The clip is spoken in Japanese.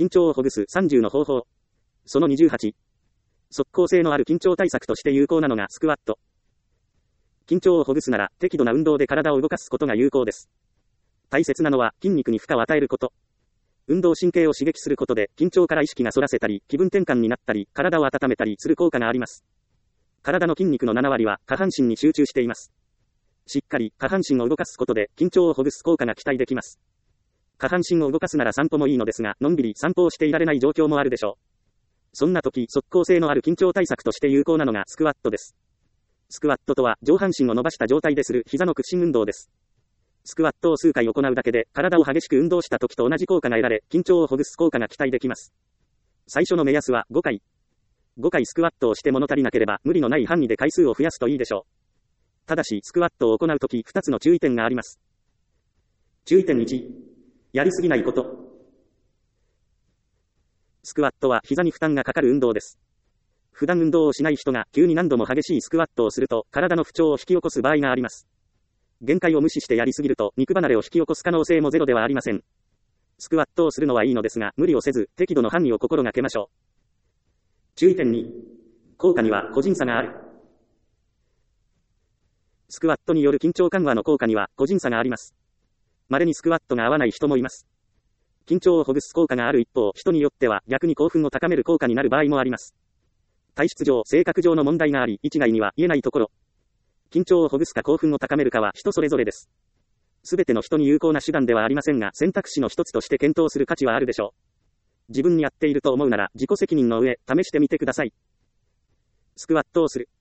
緊張をほぐす30の方法。その28。即効性のある緊張対策として有効なのがスクワット。緊張をほぐすなら適度な運動で体を動かすことが有効です。大切なのは筋肉に負荷を与えること。運動神経を刺激することで緊張から意識がそらせたり、気分転換になったり、体を温めたりする効果があります。体の筋肉の7割は下半身に集中しています。しっかり下半身を動かすことで緊張をほぐす効果が期待できます。下半身を動かすなら散歩もいいのですが、のんびり散歩をしていられない状況もあるでしょう。そんな時、即効性のある緊張対策として有効なのがスクワットです。スクワットとは上半身を伸ばした状態でする膝の屈伸運動です。スクワットを数回行うだけで体を激しく運動した時と同じ効果が得られ、緊張をほぐす効果が期待できます。最初の目安は5回。5回スクワットをして物足りなければ無理のない範囲で回数を増やすといいでしょう。ただしスクワットを行うとき2つの注意点があります。注意点1、やりすぎないこと。スクワットは膝に負担がかかる運動です。普段運動をしない人が急に何度も激しいスクワットをすると体の不調を引き起こす場合があります。限界を無視してやりすぎると肉離れを引き起こす可能性もゼロではありません。スクワットをするのはいいのですが、無理をせず適度の範囲を心がけましょう。注意点2、効果には個人差がある。スクワットによる緊張緩和の効果には個人差があります。稀にスクワットが合わない人もいます。緊張をほぐす効果がある一方、人によっては逆に興奮を高める効果になる場合もあります。体質上、性格上の問題があり、一概には言えないところ。緊張をほぐすか興奮を高めるかは人それぞれです。すべての人に有効な手段ではありませんが、選択肢の一つとして検討する価値はあるでしょう。自分に合っていると思うなら自己責任の上、試してみてください。スクワットをする。